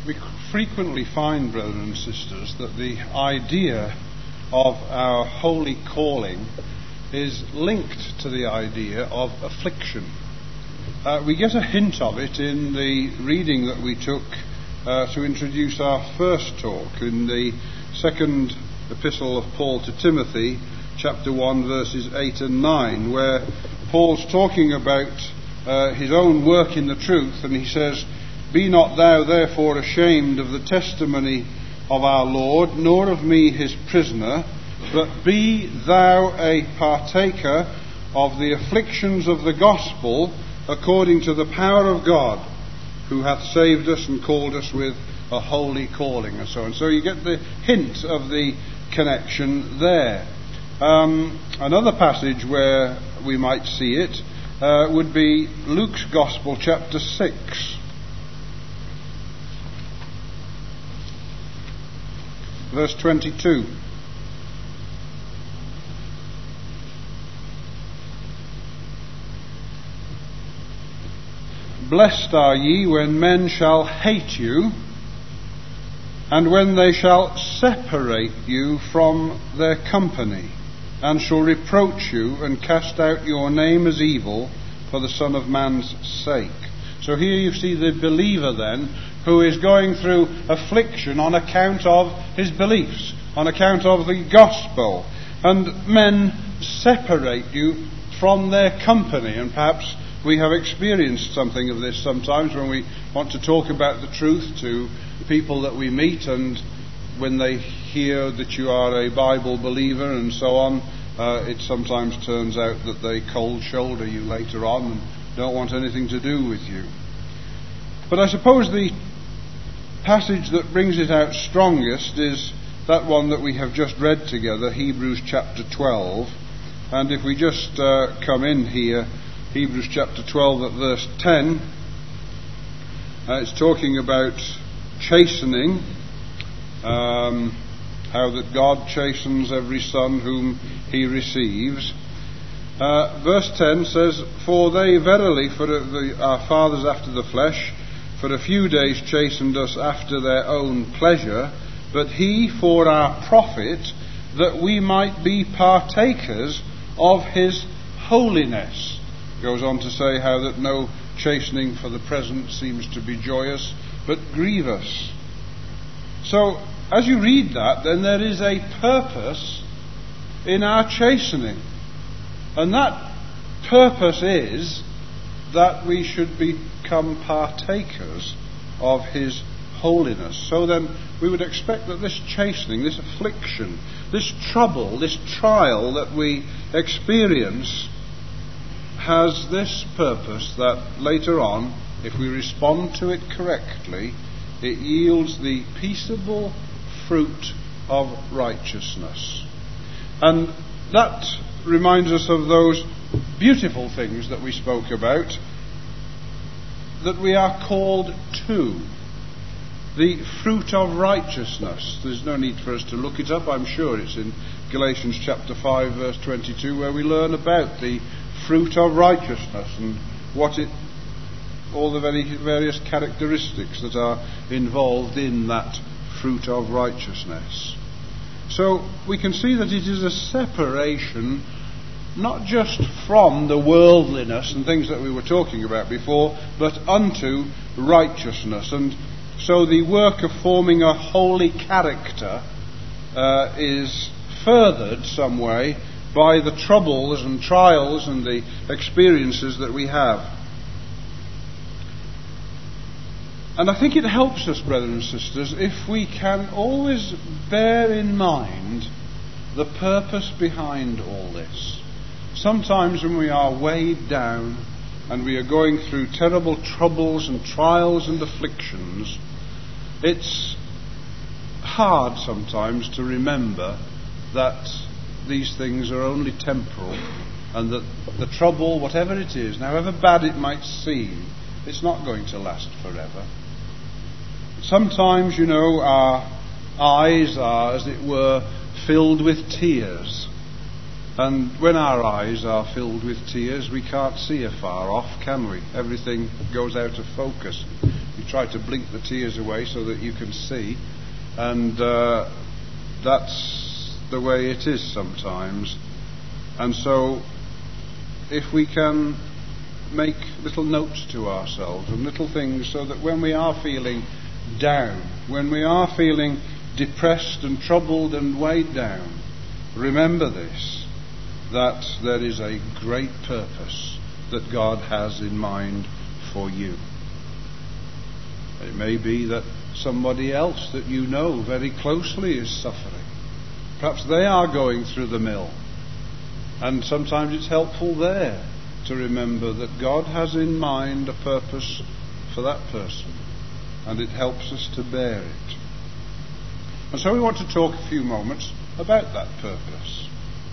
We frequently find, brethren and sisters, that the idea of our holy calling is linked to the idea of affliction. We get a hint of it in the reading that we took to introduce our first talk in the second epistle of Paul to Timothy, chapter 1, verses 8 and 9, where Paul's talking about his own work in the truth, and he says, "Be not thou therefore ashamed of the testimony of our Lord, nor of me his prisoner, but be thou a partaker of the afflictions of the gospel according to the power of God, who hath saved us and called us with a holy calling," and so on. So you get the hint of the connection there. Another passage where we might see it would be Luke's Gospel, chapter 6. Verse 22. "Blessed are ye when men shall hate you, and when they shall separate you from their company, and shall reproach you, and cast out your name as evil for the Son of Man's sake." So here you see the believer then, who is going through affliction on account of his beliefs, on account of the gospel. And men separate you from their company. And perhaps we have experienced something of this sometimes when we want to talk about the truth to people that we meet, and when they hear that you are a Bible believer and so on, it sometimes turns out that they cold shoulder you later on and don't want anything to do with you. But I suppose the passage that brings it out strongest is that one that we have just read together, Hebrews chapter 12. And if we just come in here, Hebrews chapter 12 at verse 10, it's talking about chastening, how that God chastens every son whom he receives. Verse 10 says, "For they verily, our fathers after the flesh, for a few days chastened us after their own pleasure, but he for our profit, that we might be partakers of his holiness." Goes on to say how that no chastening for the present seems to be joyous, but grievous. So, as you read that, then there is a purpose in our chastening. And that purpose is that we should become partakers of his holiness. So then we would expect that this chastening, this affliction, this trouble, this trial that we experience has this purpose, that later on, if we respond to it correctly, it yields the peaceable fruit of righteousness. And that reminds us of those beautiful things that we spoke about, that we are called to. The fruit of righteousness. There's no need for us to look it up. I'm sure it's in Galatians chapter 5 verse 22 where we learn about the fruit of righteousness and all the various characteristics that are involved in that fruit of righteousness. So we can see that it is a separation not just from the worldliness and things that we were talking about before, but unto righteousness. And so the work of forming a holy character is furthered some way by the troubles and trials and the experiences that we have. And I think it helps us, brothers and sisters, if we can always bear in mind the purpose behind all this. Sometimes when we are weighed down and we are going through terrible troubles and trials and afflictions, it's hard sometimes to remember that these things are only temporal, and that the trouble, whatever it is, however bad it might seem, it's not going to last forever. Sometimes, our eyes are, as it were, filled with tears. And when our eyes are filled with tears, we can't see afar off, can we? Everything goes out of focus. We You try to blink the tears away so that you can see, and that's the way it is sometimes. And so, if we can make little notes to ourselves and little things so that when we are feeling down, when we are feeling depressed and troubled and weighed down, remember this, that there is a great purpose that God has in mind for you. It may be that somebody else that you know very closely is suffering. Perhaps they are going through the mill. And sometimes it's helpful there to remember that God has in mind a purpose for that person. And it helps us to bear it. And so we want to talk a few moments about that purpose.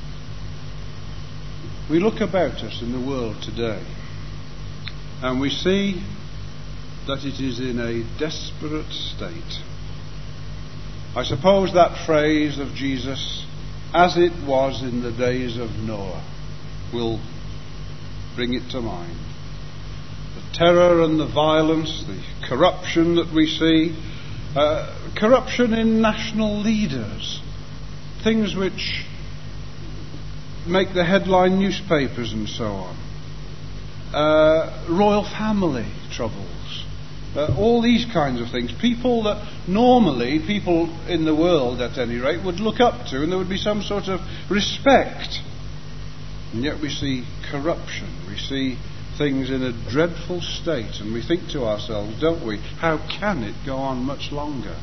We look about us in the world today, and we see that it is in a desperate state. I suppose that phrase of Jesus, as it was in the days of Noah, will bring it to mind. The terror and the violence, the corruption that we see, corruption in national leaders, things which make the headline newspapers and so on, royal family troubles, all these kinds of things. People that normally, people in the world at any rate, would look up to, and there would be some sort of respect. And yet we see corruption, we see things in a dreadful state, and we think to ourselves, don't we, how can it go on much longer?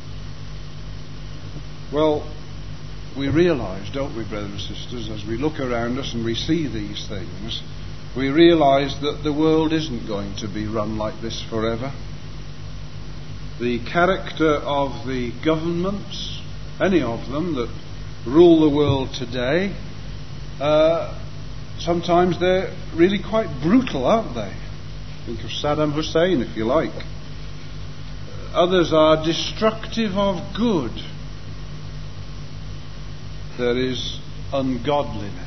Well, we realise, don't we, brothers and sisters, as we look around us and we see these things, we realise that the world isn't going to be run like this forever. The character of the governments, any of them that rule the world today, sometimes they're really quite brutal, aren't they? Think of Saddam Hussein, if you like. Others are destructive of good. There is ungodliness.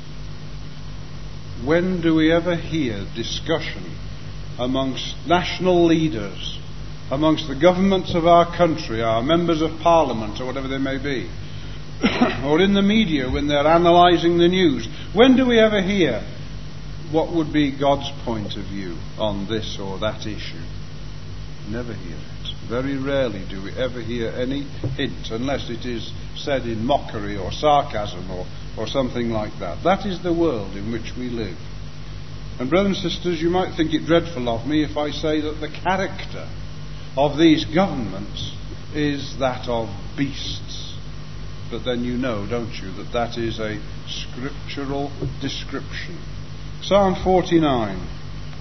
When do we ever hear discussion amongst national leaders, amongst the governments of our country, our members of parliament, or whatever they may be, or in the media when they're analysing the news? When do we ever hear what would be God's point of view on this or that issue? Never hear it. Very rarely do we ever hear any hint, unless it is said in mockery or sarcasm or something like that. That is the world in which we live. And brothers and sisters, you might think it dreadful of me if I say that the character of these governments is that of beasts. But then you know, don't you, that that is a scriptural description. Psalm 49.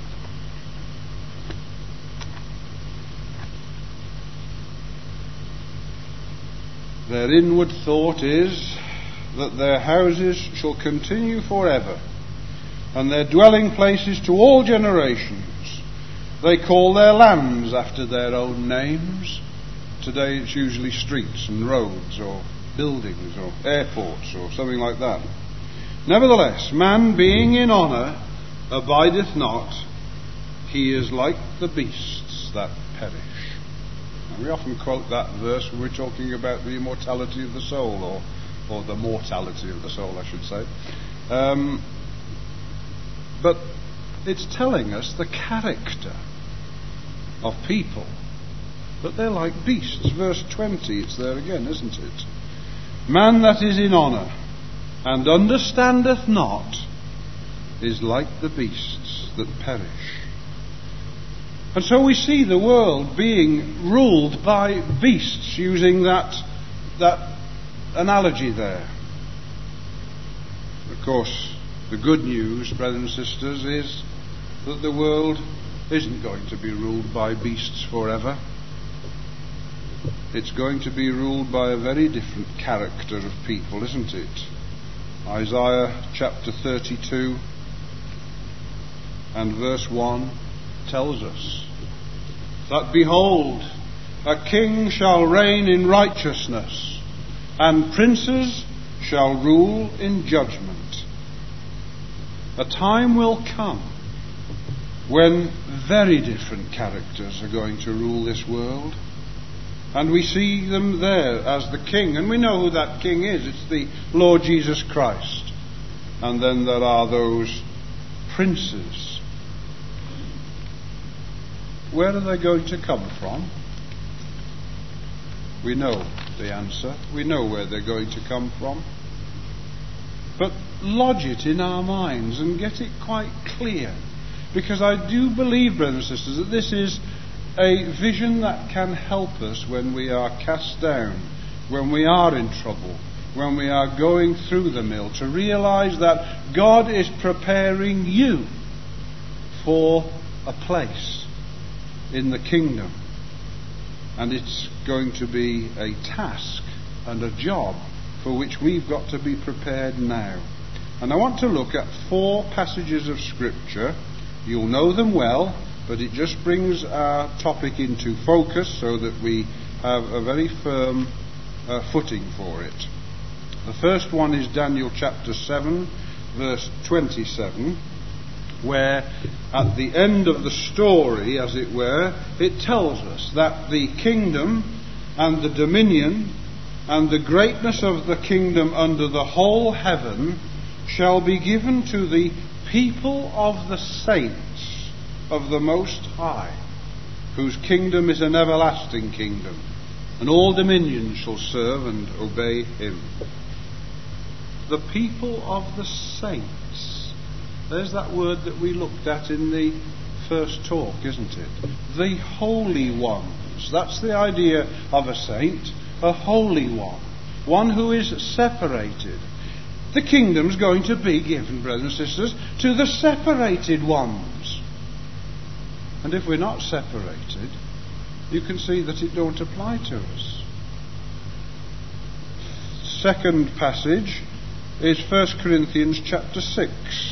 Their inward thought is that their houses shall continue forever, and their dwelling places to all generations. They call their lands after their own names. Today it's usually streets and roads or buildings or airports or something like that. Nevertheless, man being in honour abideth not. He is like the beasts that perish. And we often quote that verse when we're talking about the immortality of the soul, or the mortality of the soul, I should say. But it's telling us the character of people, that they're like beasts. Verse 20, it's there again, isn't it? Man that is in honour and understandeth not is like the beasts that perish. And so we see the world being ruled by beasts, using that analogy there. Of course, the good news, brothers and sisters, is that the world isn't going to be ruled by beasts forever. It's going to be ruled by a very different character of people, isn't it? Isaiah chapter 32 and verse 1 tells us that, behold, a king shall reign in righteousness, and princes shall rule in judgment. A time will come when very different characters are going to rule this world. And we see them there as the king. And we know who that king is. It's the Lord Jesus Christ. And then there are those princes. Where are they going to come from? We know the answer. We know where they're going to come from. But lodge it in our minds and get it quite clear. Because I do believe, brothers and sisters, that this is a vision that can help us when we are cast down, when we are in trouble, when we are going through the mill, to realize that God is preparing you for a place in the kingdom. And it's going to be a task and a job for which we've got to be prepared now. And I want to look at 4 passages of Scripture. You'll know them well, but it just brings our topic into focus so that we have a very firm footing for it. The first one is Daniel chapter 7, verse 27, where at the end of the story, as it were, it tells us that the kingdom and the dominion and the greatness of the kingdom under the whole heaven shall be given to the people of the saints of the Most High, whose kingdom is an everlasting kingdom, and all dominions shall serve and obey him. The people of the saints. There's that word that we looked at in the first talk, isn't it? The holy ones. That's the idea of a saint, a holy one. One who is separated. The kingdom's going to be given, brothers and sisters, to the separated ones. And if we're not separated, you can see that it don't apply to us. Second passage is 1 Corinthians chapter 6.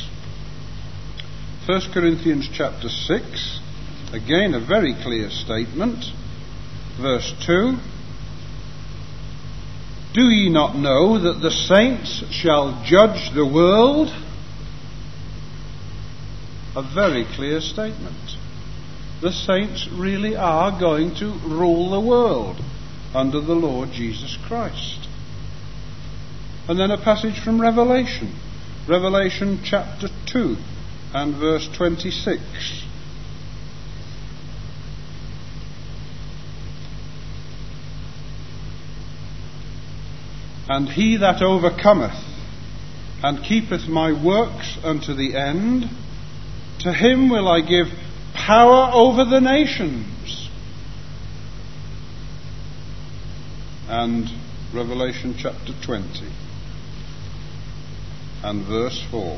1 Corinthians chapter 6, again a very clear statement. Verse 2. Do ye not know that the saints shall judge the world? A very clear statement. The saints really are going to rule the world under the Lord Jesus Christ. And then a passage from Revelation. Revelation chapter 2 and verse 26. And he that overcometh and keepeth my works unto the end, to him will I give power over the nations. And Revelation chapter 20 and verse 4.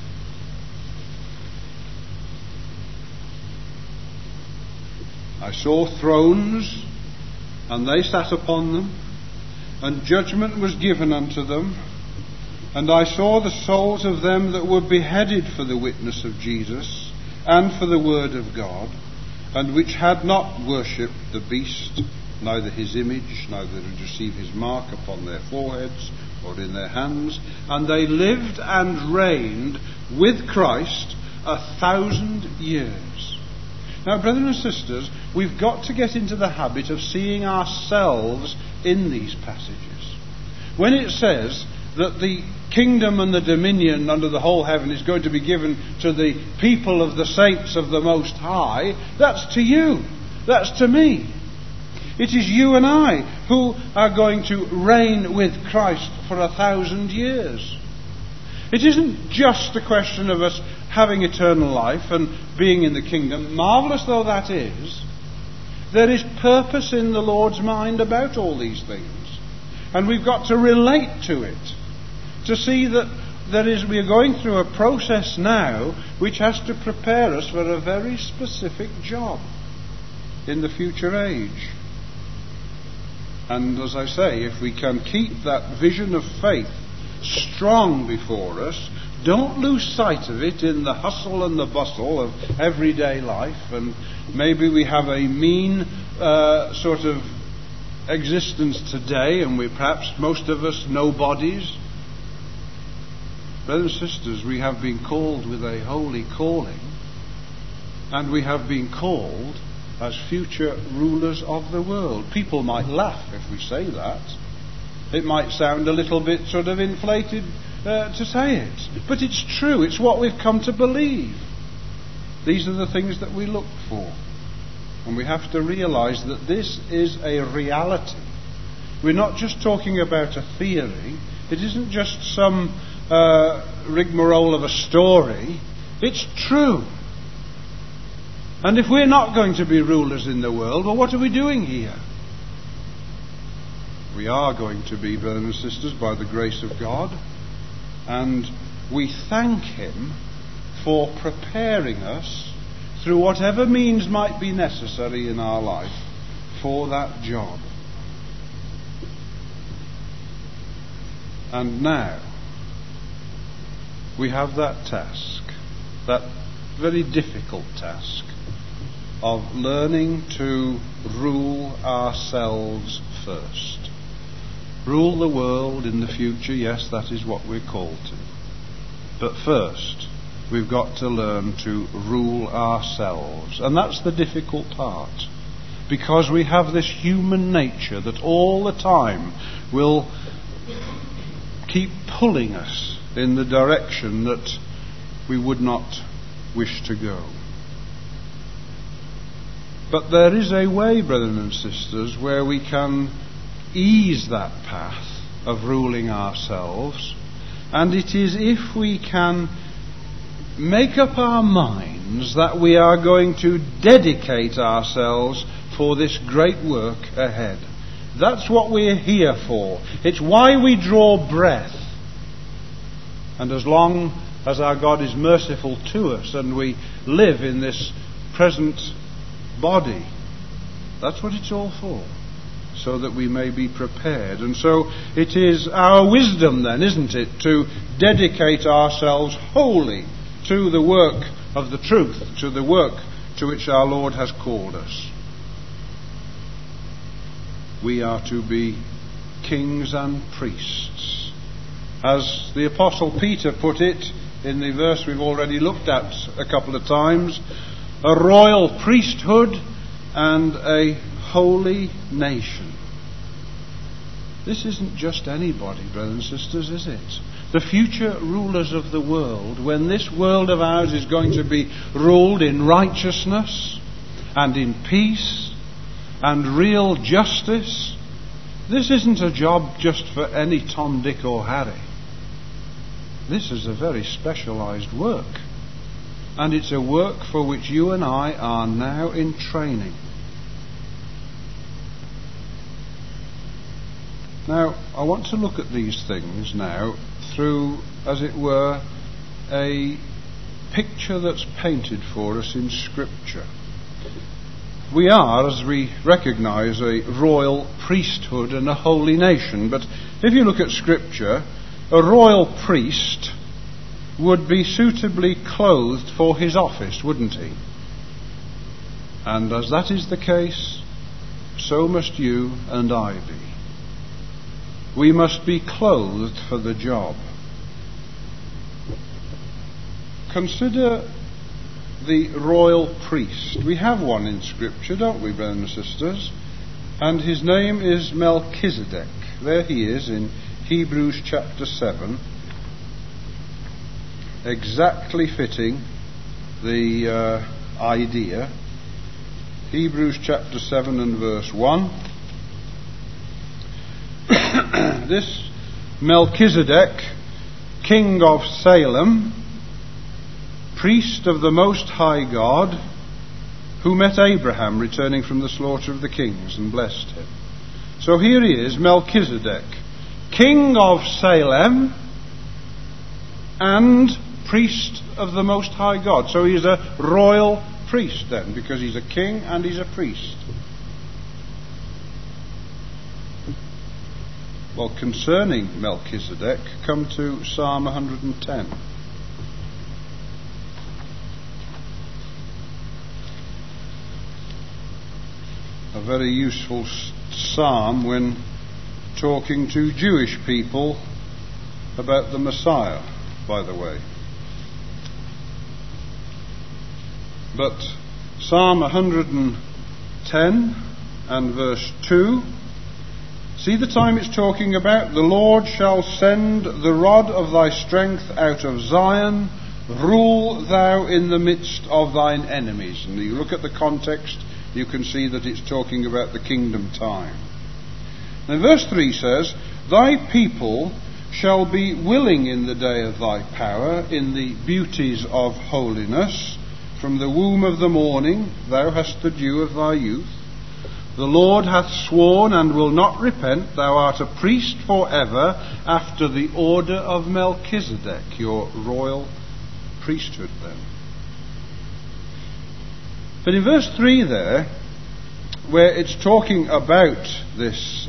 I saw thrones, and they sat upon them, and judgment was given unto them. And I saw the souls of them that were beheaded for the witness of Jesus, and for the word of God, and which had not worshipped the beast, neither his image, neither did receive his mark upon their foreheads or in their hands. And they lived and reigned with Christ 1,000 years. Now, brothers and sisters, we've got to get into the habit of seeing ourselves in these passages. When it says that the kingdom and the dominion under the whole heaven is going to be given to the people of the saints of the Most High, that's to you. That's to me. It is you and I who are going to reign with Christ for 1,000 years. It isn't just a question of us having eternal life and being in the kingdom, marvellous though that is. There is purpose in the Lord's mind about all these things. And we've got to relate to it, to see that we are going through a process now which has to prepare us for a very specific job in the future age. And as I say, if we can keep that vision of faith strong before us, don't lose sight of it in the hustle and the bustle of everyday life, and maybe we have a mean sort of existence today, and we're perhaps most of us nobodies. Brothers and sisters, we have been called with a holy calling, And we have been called as future rulers of the world. People might laugh if we say that. It might sound a little bit sort of inflated to say it. But it's true. It's what we've come to believe. These are the things that we look for. And we have to realize that this is a reality. We're not just talking about a theory. It isn't just some rigmarole of a story. It's true. And if we're not going to be rulers in the world, well, what are we doing here? We are going to be, brothers and sisters, by the grace of God. And we thank Him for preparing us through whatever means might be necessary in our life for that job. And now we have that task, that very difficult task of learning to rule ourselves first. Rule the world in the future, yes, that is what we're called to. But first, we've got to learn to rule ourselves. And that's the difficult part. Because we have this human nature that all the time will keep pulling us in the direction that we would not wish to go. But there is a way, brothers and sisters, where we can ease that path of ruling ourselves, and it is if we can make up our minds that we are going to dedicate ourselves for this great work ahead. That's what we're here for. It's why we draw breath. And as long as our God is merciful to us and we live in this present body, that's what it's all for, so that we may be prepared. And so it is our wisdom then, isn't it, to dedicate ourselves wholly to the work of the truth, to the work to which our Lord has called us. We are to be kings and priests. As the Apostle Peter put it in the verse we've already looked at a couple of times, a royal priesthood and a holy nation. This isn't just anybody, brothers and sisters, is it? The future rulers of the world, when this world of ours is going to be ruled in righteousness and in peace and real justice, this isn't a job just for any Tom, Dick or Harry. This is a very specialized work. And it's a work for which you and I are now in training. Now, I want to look at these things now through, as it were, a picture that's painted for us in Scripture. We are, as we recognise, a royal priesthood and a holy nation. But if you look at Scripture, a royal priest would be suitably clothed for his office, wouldn't he? And as that is the case, so must you and I be. We must be clothed for the job. Consider the royal priest. We have one in Scripture, don't we, brothers and sisters? And his name is Melchizedek. There he is in Hebrews chapter 7. Exactly fitting the idea. Hebrews chapter 7 and verse 1. This Melchizedek, king of Salem, priest of the Most High God, who met Abraham returning from the slaughter of the kings and blessed him. So here he is, Melchizedek, king of Salem and priest of the Most High God. So he's a royal priest then, because he's a king and he's a priest. Well, concerning Melchizedek, come to Psalm 110. A very useful psalm when talking to Jewish people about the Messiah, by the way. But Psalm 110 and verse 2. See the time it's talking about? The Lord shall send the rod of thy strength out of Zion. Rule thou in the midst of thine enemies. And you look at the context, you can see that it's talking about the kingdom time. And verse 3 says, Thy people shall be willing in the day of thy power, in the beauties of holiness. From the womb of the morning thou hast the dew of thy youth. The Lord hath sworn and will not repent. Thou art a priest forever, after the order of Melchizedek, your royal priesthood then. But in verse 3 there, where it's talking about this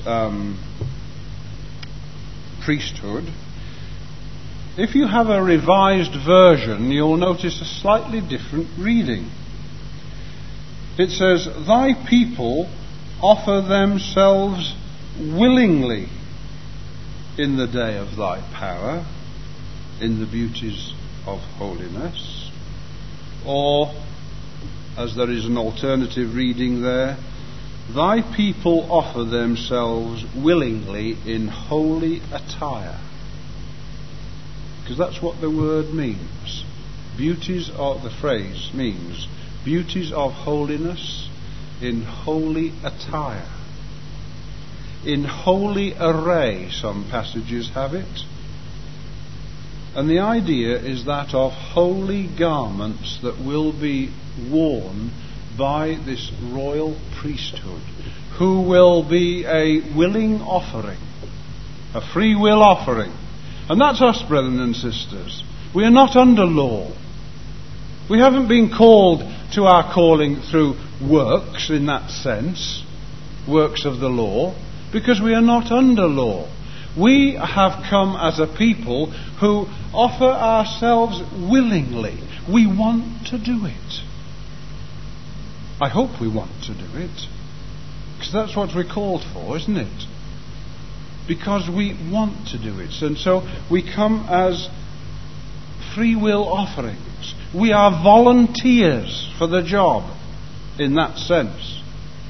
priesthood, if you have a revised version, you'll notice a slightly different reading. It says, Thy people offer themselves willingly in the day of thy power, in the beauties of holiness. Or, as there is an alternative reading there, Thy people offer themselves willingly in holy attire. Because that's what the word means. Beauties of the phrase means beauties of holiness in holy attire. In holy array, some passages have it. And the idea is that of holy garments that will be worn by this royal priesthood, who will be a willing offering, a free will offering. And that's us, brethren and sisters. We are not under law. We haven't been called to our calling through works in that sense, works of the law, because we are not under law. We have come as a people who offer ourselves willingly. We want to do it. I hope we want to do it. Because that's what we're called for, isn't it? Because we want to do it. And so we come as free will offerings. We are volunteers for the job in that sense.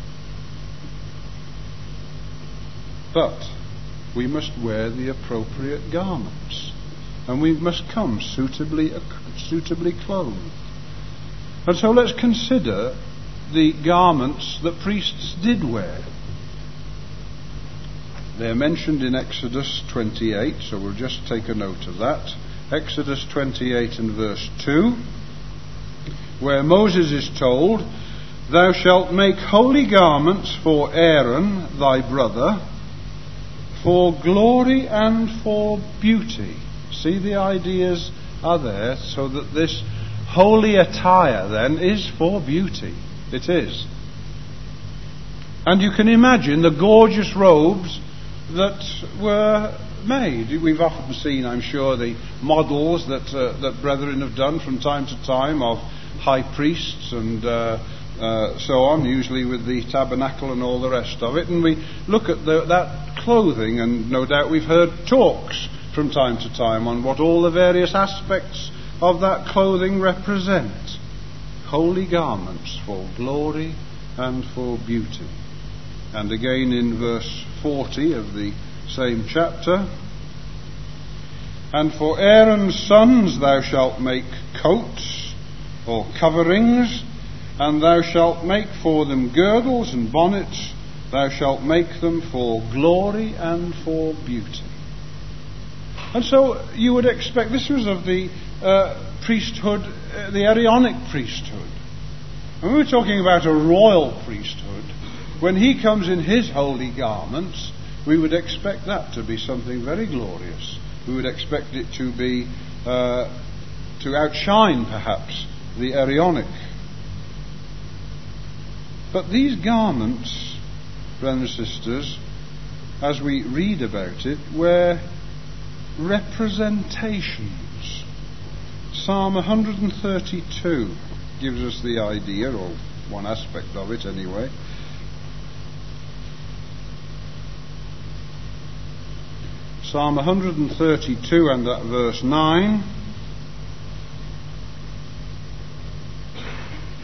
But we must wear the appropriate garments. And we must come suitably clothed. And so let's consider the garments that priests did wear. They are mentioned in Exodus 28, so we'll just take a note of that. Exodus 28 and verse 2, where Moses is told, Thou shalt make holy garments for Aaron thy brother, for glory and for beauty. See, the ideas are there, so that this holy attire then is for beauty. It is. And you can imagine the gorgeous robes that were made. We've often seen, I'm sure, the models that brethren have done from time to time of high priests and so on, usually with the tabernacle and all the rest of it. And we look at that clothing, and no doubt we've heard talks from time to time on what all the various aspects of that clothing represent. Holy garments for glory and for beauty. And again in verse 40 of the same chapter, And for Aaron's sons thou shalt make coats or coverings, and thou shalt make for them girdles and bonnets. Thou shalt make them for glory and for beauty. And so you would expect, this was of the priesthood, the Aaronic priesthood. When we're talking about a royal priesthood, when he comes in his holy garments, we would expect that to be something very glorious. We would expect it to be, to outshine perhaps the Aaronic. But these garments, brothers and sisters, as we read about it, were representations. Psalm 132 gives us the idea, or one aspect of it anyway. Psalm 132 and that verse 9.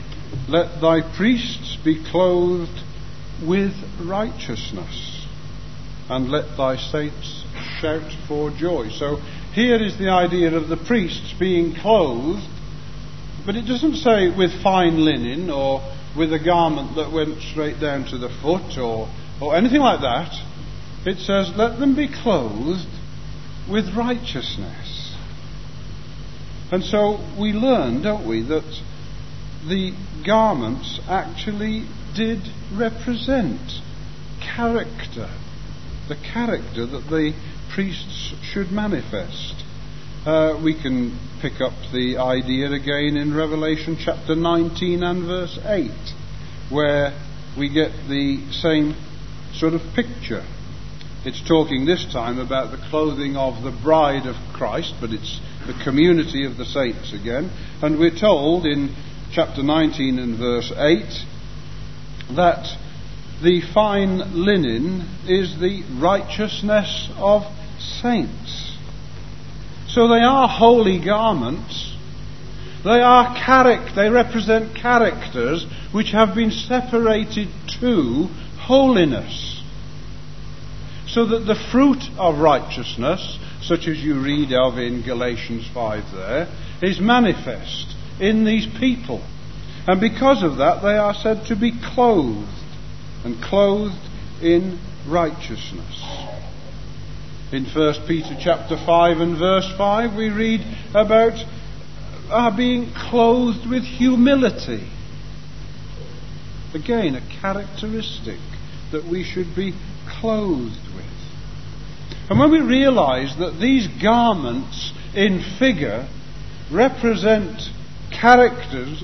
let thy priests be clothed with righteousness, and let thy saints shout for joy. So here is the idea of the priests being clothed, but it doesn't say with fine linen or with a garment that went straight down to the foot or anything like that. It says, let them be clothed with righteousness. And so we learn, don't we, that the garments actually did represent character, the character that the priests should manifest. We can pick up the idea again in Revelation chapter 19 and verse 8, where we get the same sort of picture. It's talking this time about the clothing of the bride of Christ, but it's the community of the saints again. And we're told in chapter 19 and verse 8 that the fine linen is the righteousness of saints. So they are holy garments. They represent characters which have been separated to holiness. So that the fruit of righteousness, such as you read of in Galatians 5 there, is manifest in these people. And because of that, they are said to be clothed, and clothed in righteousness. In 1 Peter chapter 5 and verse 5, we read about our being clothed with humility. Again, a characteristic that we should be clothed with. And when we realize that these garments in figure represent characters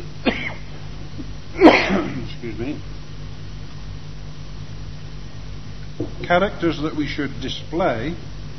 excuse me, characters that we should display,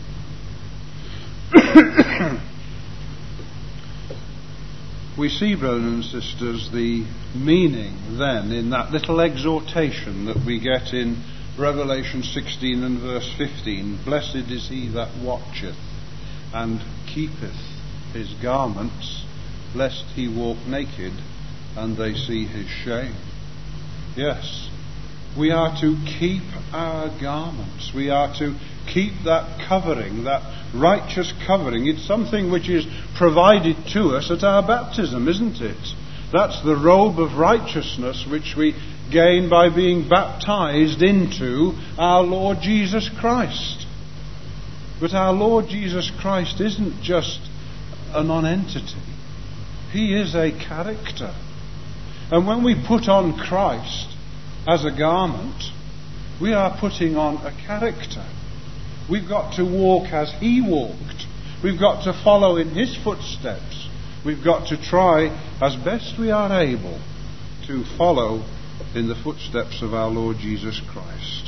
we see, brothers and sisters, the meaning then in that little exhortation that we get in Revelation 16 and verse 15. Blessed is he that watcheth and keepeth his garments, lest he walk naked and they see his shame. Yes, we are to keep our garments. We are to keep that covering, that righteous covering. It's something which is provided to us at our baptism, isn't it? That's the robe of righteousness which we gain by being baptized into our Lord Jesus Christ. But our Lord Jesus Christ isn't just a non-entity. He is a character. And when we put on Christ as a garment, we are putting on a character. We've got to walk as he walked. We've got to follow in his footsteps. We've got to try as best we are able to follow in the footsteps of our Lord Jesus Christ.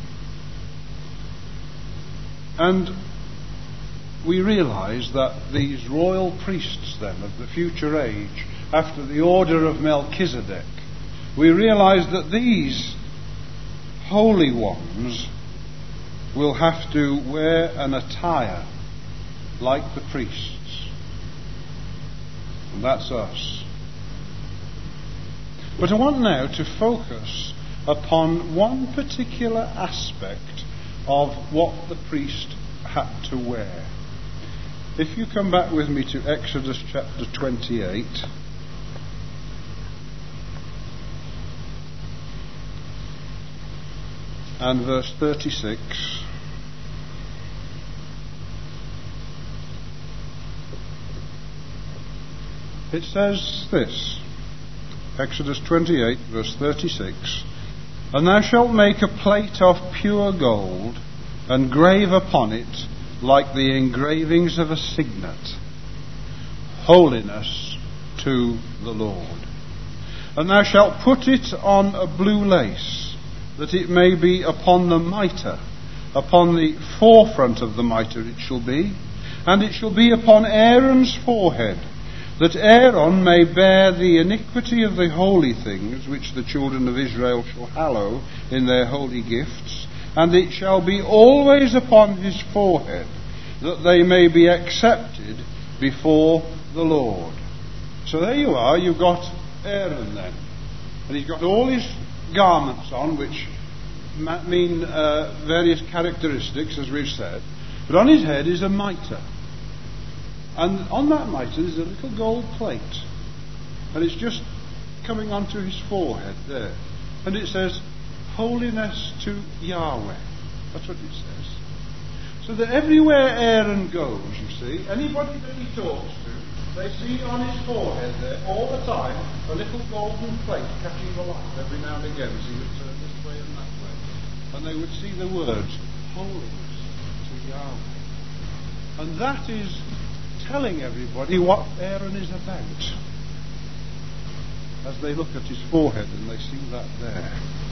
And we realize that these royal priests then of the future age, after the order of Melchizedek, we realize that these holy ones will have to wear an attire like the priests. And that's us. But I want now to focus upon one particular aspect of what the priest had to wear. If you come back with me to Exodus chapter 28. And verse 36. It says this, Exodus 28, verse 36, And thou shalt make a plate of pure gold, and grave upon it, like the engravings of a signet, holiness to the Lord. And thou shalt put it on a blue lace, that it may be upon the mitre, upon the forefront of the mitre it shall be, and it shall be upon Aaron's forehead, that Aaron may bear the iniquity of the holy things which the children of Israel shall hallow in their holy gifts, and it shall be always upon his forehead, that they may be accepted before the Lord. So there you are, you've got Aaron then. And he's got all his garments on, which mean various characteristics, as we've said. But on his head is a mitre. And on that mitre is a little gold plate. And it's just coming onto his forehead there. And it says, Holiness to Yahweh. That's what it says. So that everywhere Aaron goes, you see, anybody that he talks to, they see on his forehead there all the time a little golden plate catching the light every now and again as he would turn this way and that way. And they would see the words, Holiness to Yahweh. And that is telling everybody what Aaron is about. As they look at his forehead and they see that there.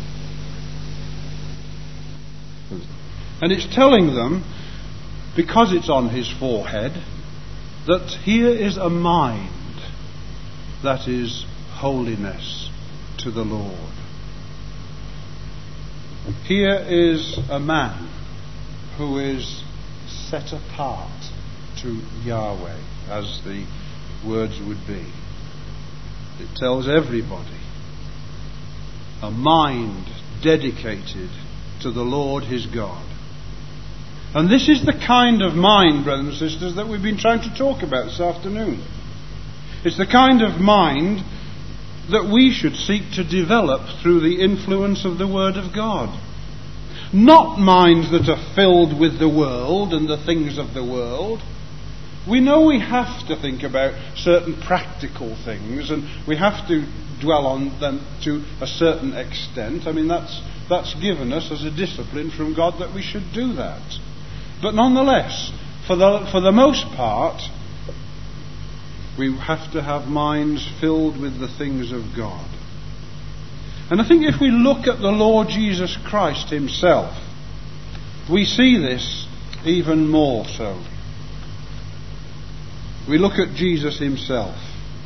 And it's telling them, because it's on his forehead, that here is a mind that is holiness to the Lord. Here is a man who is set apart to Yahweh, as the words would be. It tells everybody a mind dedicated to the Lord his God. And this is the kind of mind, brothers and sisters, that we've been trying to talk about this afternoon. It's the kind of mind that we should seek to develop through the influence of the Word of God. Not minds that are filled with the world and the things of the world. We know we have to think about certain practical things, and we have to dwell on them to a certain extent. I mean, that's given us as a discipline from God that we should do that. But nonetheless, for the most part, we have to have minds filled with the things of God. And I think if we look at the Lord Jesus Christ himself, we see this even more so. We look at Jesus himself.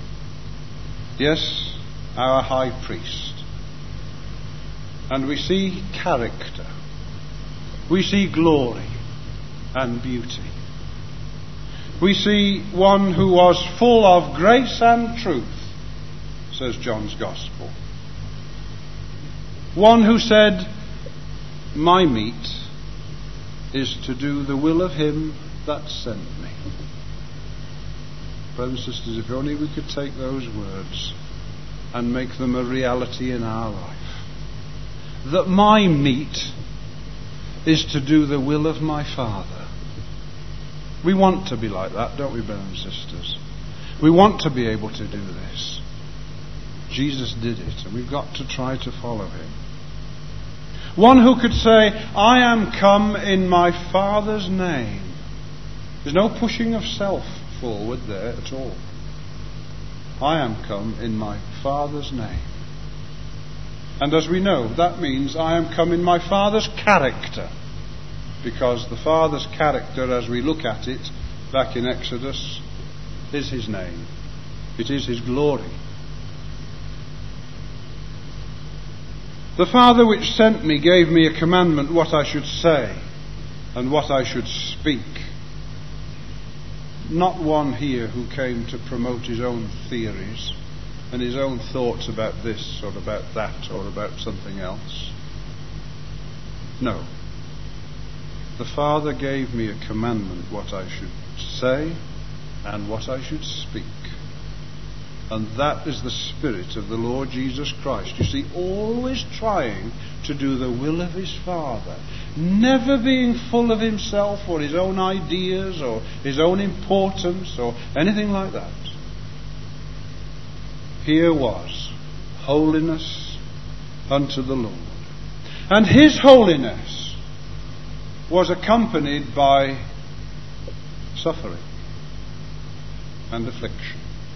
Yes, our high priest. And we see character. We see glory and beauty. We see one who was full of grace and truth, says John's Gospel. One who said, my meat is to do the will of him that sent me. Brothers and sisters, if only we could take those words and make them a reality in our life. That my meat is to do the will of my Father. We want to be like that, don't we, brothers and sisters? We want to be able to do this. Jesus did it, and we've got to try to follow him. One who could say, I am come in my Father's name. There's no pushing of self forward there at all. I am come in my Father's name. And as we know, that means I am come in my Father's character. Because the Father's character, as we look at it back in Exodus, is his name. It is his glory. The Father which sent me gave me a commandment what I should say and what I should speak. Not one here who came to promote his own theories and his own thoughts about this or about that or about something else. No. The Father gave me a commandment what I should say and what I should speak. And that is the Spirit of the Lord Jesus Christ. You see, always trying to do the will of his Father. Never being full of himself or his own ideas or his own importance or anything like that. Here was holiness unto the Lord. And his holiness was accompanied by suffering and affliction.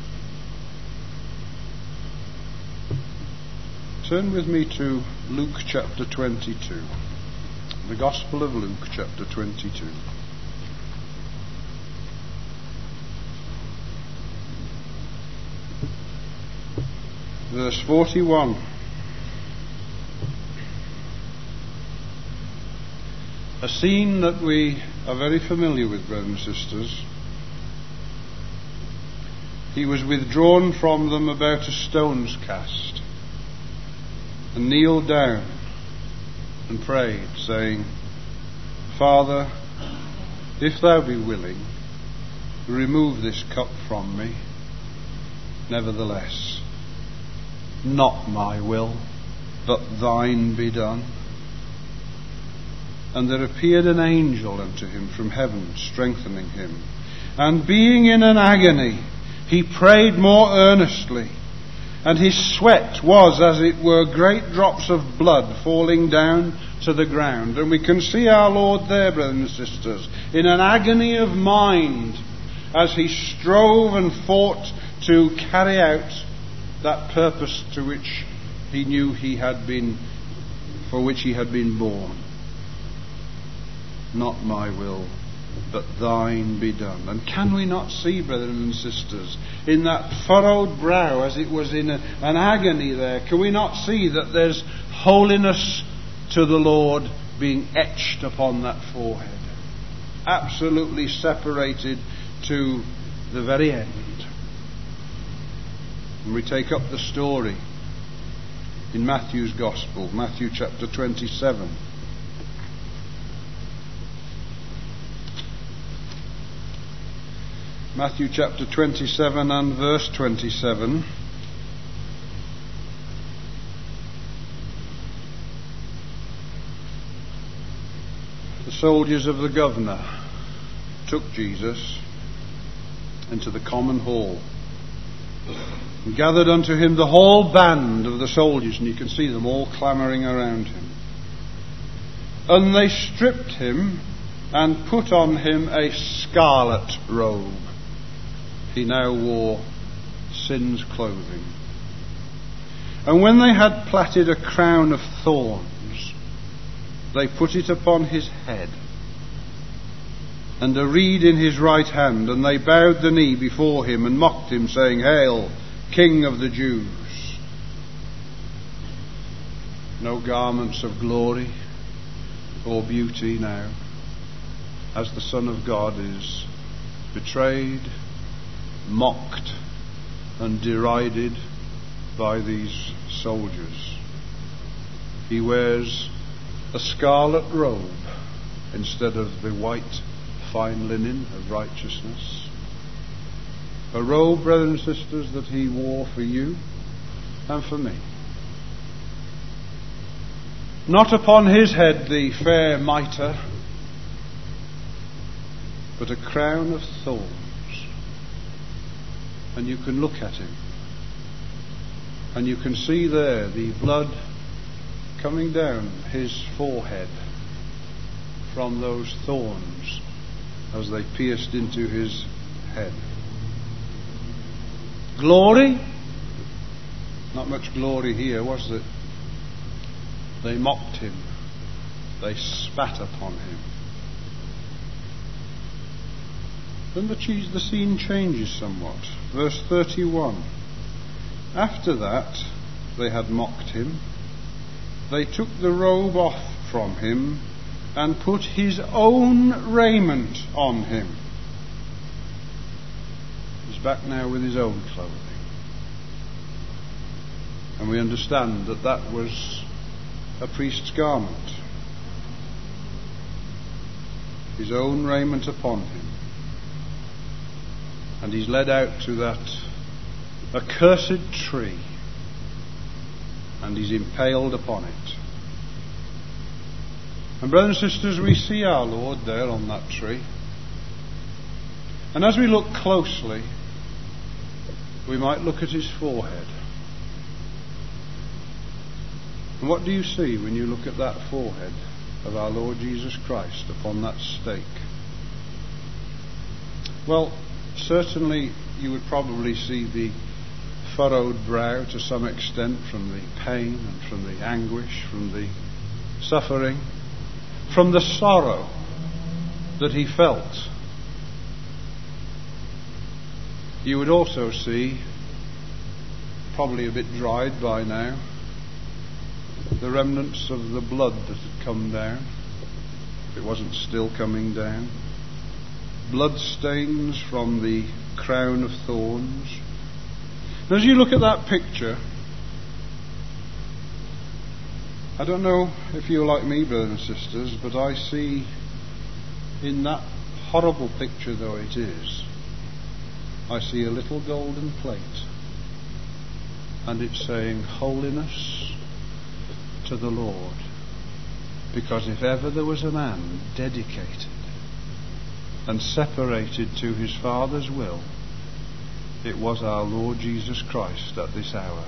Turn with me to Luke chapter 22. The Gospel of Luke chapter 22. Verse 41. A scene that we are very familiar with, brothers and sisters. He was withdrawn from them about a stone's cast. and kneeled down and prayed, saying, Father, if thou be willing, remove this cup from me. Nevertheless, not my will, but thine be done. And there appeared an angel unto him from heaven, strengthening him. And being in an agony, he prayed more earnestly, and his sweat was, as it were, great drops of blood falling down to the ground. And we can see our Lord there, brothers and sisters, in an agony of mind, as he strove and fought to carry out that purpose to which he knew for which he had been born. Not my will, but thine be done. And can we not see, brothers and sisters, in that furrowed brow, as it was in an agony there, can we not see that there's holiness to the Lord being etched upon that forehead? Absolutely separated to the very end. And we take up the story in Matthew's Gospel, Matthew chapter 27. Matthew chapter 27 and verse 27. The soldiers of the governor took Jesus into the common hall and gathered unto him the whole band of the soldiers, and you can see them all clamouring around him. And they stripped him and put on him a scarlet robe. He now wore sin's clothing. And when they had plaited a crown of thorns, they put it upon his head, and a reed in his right hand, and they bowed the knee before him and mocked him, saying, Hail, King of the Jews. No garments of glory or beauty now, as the Son of God is betrayed, mocked and derided by these soldiers. He wears a scarlet robe instead of the white fine linen of righteousness. A robe, brothers and sisters, that he wore for you and for me. Not upon his head the fair mitre, but a crown of thorns. And you can look at him, and you can see there the blood coming down his forehead from those thorns as they pierced into his head. Glory? Not much glory here, was it? They mocked him. They spat upon him. Then the scene changes somewhat. Verse 31. After that they had mocked him, they took the robe off from him and put his own raiment on him. He's back now with his own clothing. And we understand that that was a priest's garment. His own raiment upon him. And he's led out to that accursed tree, and he's impaled upon it. And brothers and sisters, we see our Lord there on that tree. And as we look closely, we might look at his forehead. And what do you see when you look at that forehead of our Lord Jesus Christ upon that stake? Well, certainly you would probably see the furrowed brow to some extent from the pain and from the anguish, from the suffering, from the sorrow that he felt. You would also see, probably a bit dried by now, the remnants of the blood that had come down, if it wasn't still coming down. Blood stains from the crown of thorns. And as you look at that picture, I don't know if you're like me, brothers and sisters, but I see in that horrible picture though it is, I see a little golden plate, and it's saying holiness to the Lord. Because if ever there was a man dedicated and separated to his Father's will, it was our Lord Jesus Christ at this hour.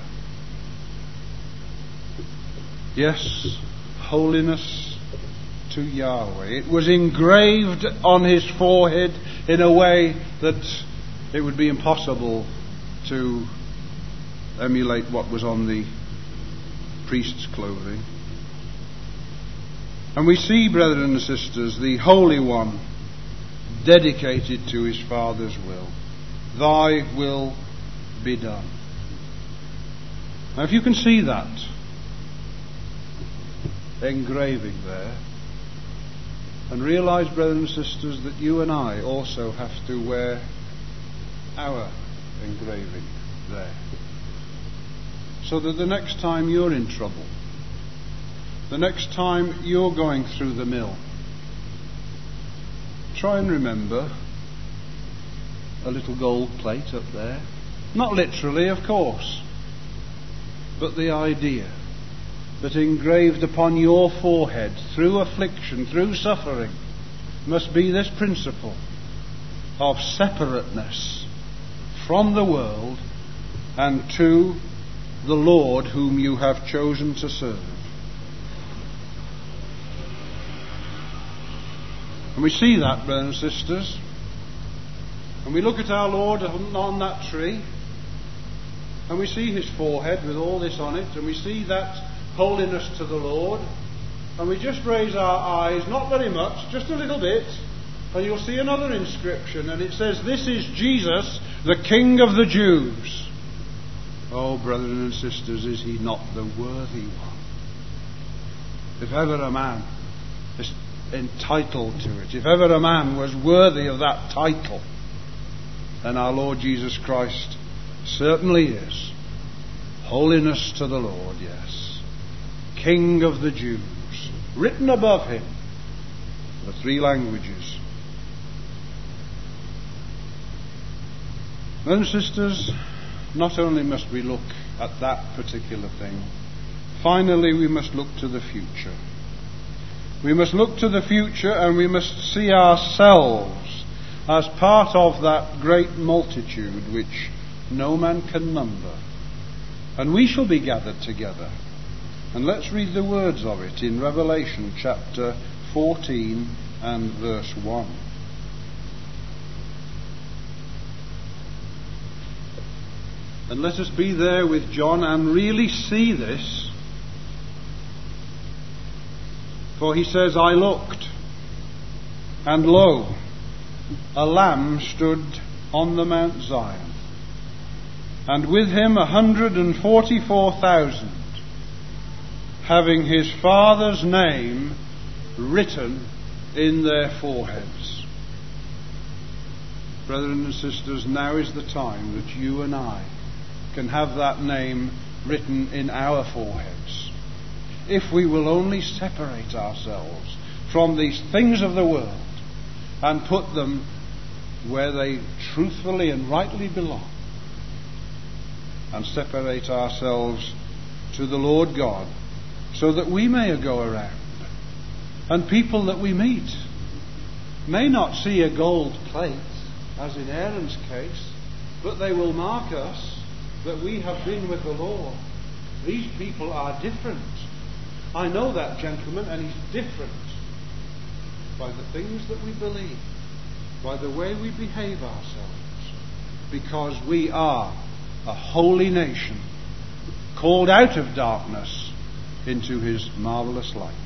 Yes, holiness to Yahweh. It was engraved on his forehead in a way that it would be impossible to emulate what was on the priest's clothing. And we see, brethren and sisters, the Holy One dedicated to his Father's will. Thy will be done. Now if you can see that engraving there, and realize, brothers and sisters, that you and I also have to wear our engraving there, so that the next time you're in trouble, the next time you're going through the mill, try and remember a little gold plate up there. Not literally, of course, but the idea that engraved upon your forehead through affliction, through suffering, must be this principle of separateness from the world and to the Lord whom you have chosen to serve. And we see that, brothers and sisters. And we look at our Lord on that tree, and we see his forehead with all this on it, and we see that holiness to the Lord, and we just raise our eyes, not very much, just a little bit, and you'll see another inscription, and it says, "This is Jesus, the King of the Jews." Oh, brothers and sisters, is he not the worthy one? If ever a man is entitled to it, if ever a man was worthy of that title, then our Lord Jesus Christ certainly is. Holiness to the Lord, yes. King of the Jews. Written above him, the 3 languages. Brothers and sisters, not only must we look at that particular thing, finally we must look to the future. We must look to the future, and we must see ourselves as part of that great multitude which no man can number. And we shall be gathered together. And let's read the words of it in Revelation chapter 14 and verse 1. And let us be there with John and really see this. For he says, "I looked, and lo, a Lamb stood on the Mount Zion, and with him 144,000, having his Father's name written in their foreheads." Brethren and sisters, now is the time that you and I can have that name written in our foreheads. If we will only separate ourselves from these things of the world and put them where they truthfully and rightly belong, and separate ourselves to the Lord God, so that we may go around, and people that we meet may not see a gold plate, as in Aaron's case, but they will mark us that we have been with the Lord. These people are different. I know that gentleman, and he's different by the things that we believe, by the way we behave ourselves, because we are a holy nation, called out of darkness into his marvelous light.